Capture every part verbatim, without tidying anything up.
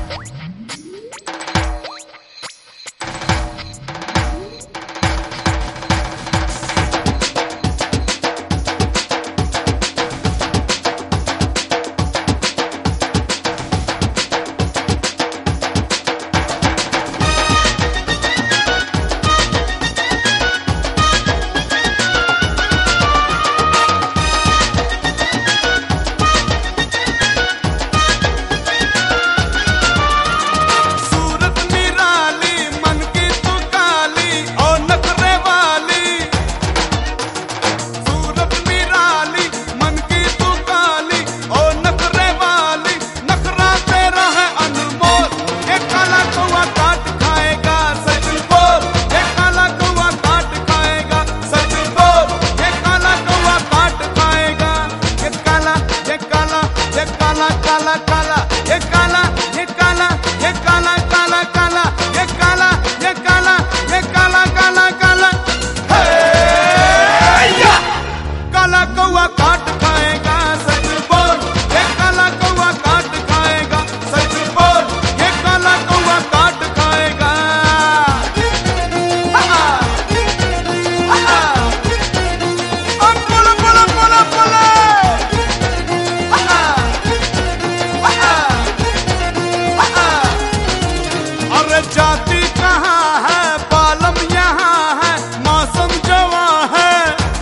जाती कहाँ है बालम यहाँ है मौसम जवा है।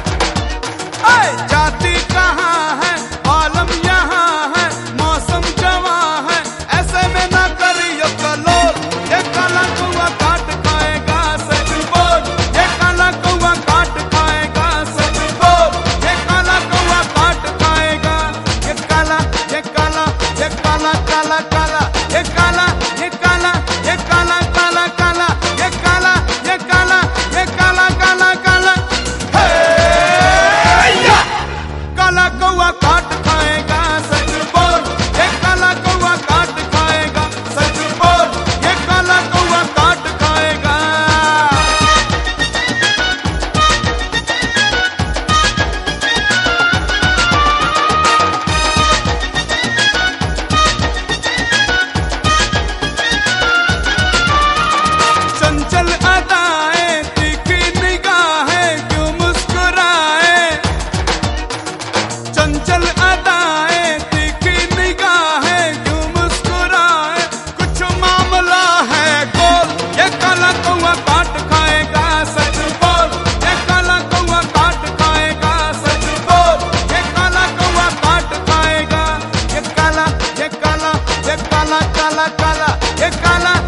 जाती कहाँ है बालम यहाँ है मौसम जवा है। ऐसे में ना करियो कलोल, ये काला कौवा काट खाएगा सच बोल। ये काला कौवा काट खाएगा सच बोल। ये काला कौवा काट खाएगा। ये काला ये काला ये काला काला काला ये काला ये काला ये काला काला काला ये काला ये काला ये काला काला काला। काला कौवा काट खाएगा सच बोल। ये काला कौवा काट खाएगा सच बोल। ये काला कौवा काट खाएगा। चंचल अदाएं तीखी निगाहें क्यों मुस्कुराए। चंचल अदाएं तीखी निगाहें क्यों मुस्कुराए। कुछ मामला है गोल, ये काला कौवा काट खाएगा सच बोल। ये काला कौवा काट खाएगा सच बोल। ये काला कौवा काट खाएगा। ये काला ये काला ये काला काला काला ये काला